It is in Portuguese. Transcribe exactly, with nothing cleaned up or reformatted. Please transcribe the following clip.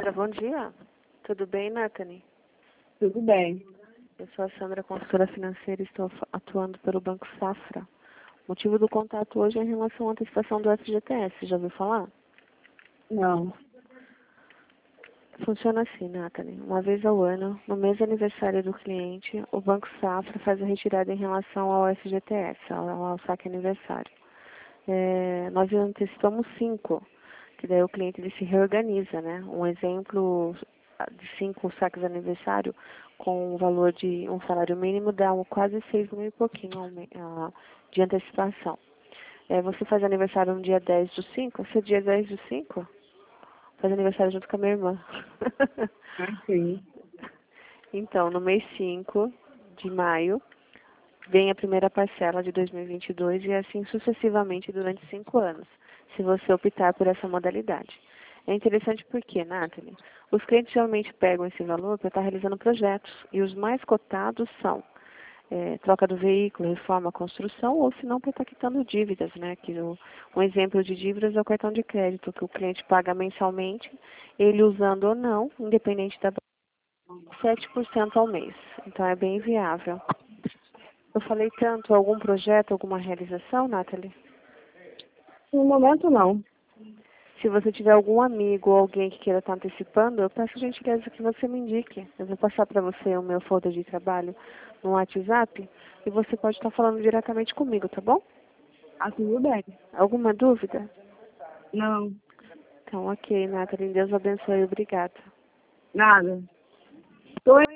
Sandra, bom dia. Tudo bem, Nathalie? Tudo bem. Eu sou a Sandra, consultora financeira, e estou atuando pelo Banco Safra. O motivo do contato hoje é em relação à antecipação do F G T S. Já ouviu falar? Não. Funciona assim, Nathalie. Uma vez ao ano, no mês de aniversário do cliente, o Banco Safra faz a retirada em relação ao F G T S, ao, ao saque aniversário. É, nós antecipamos cinco, que daí o cliente ele se reorganiza, né? Um exemplo de cinco saques de aniversário com o valor de um salário mínimo dá um, quase seis mil e pouquinho uh, de antecipação. É, você faz aniversário no dia dez do cinco, esse é dia dez do cinco? Faz aniversário junto com a minha irmã. Ah, sim. Então, no mês cinco de maio, vem a primeira parcela de dois mil e vinte e dois e assim sucessivamente durante cinco anos, se você optar por essa modalidade. É interessante porque, Nathalie, os clientes geralmente pegam esse valor para estar realizando projetos e os mais cotados são é, troca do veículo, reforma, construção ou se não para estar quitando dívidas, né? Que o, um exemplo de dívidas é o cartão de crédito que o cliente paga mensalmente, ele usando ou não, independente da sete por cento ao mês. Então é bem viável. Eu falei tanto, algum projeto, alguma realização, Nathalie? No momento, não. Se você tiver algum amigo ou alguém que queira estar antecipando, eu peço gentileza que você me indique. Eu vou passar para você o meu folder de trabalho no WhatsApp e você pode estar falando diretamente comigo, tá bom? Ah, tudo bem. Alguma dúvida? Não. Então, ok, Nathalie. Deus abençoe. Obrigada. Nada. Tô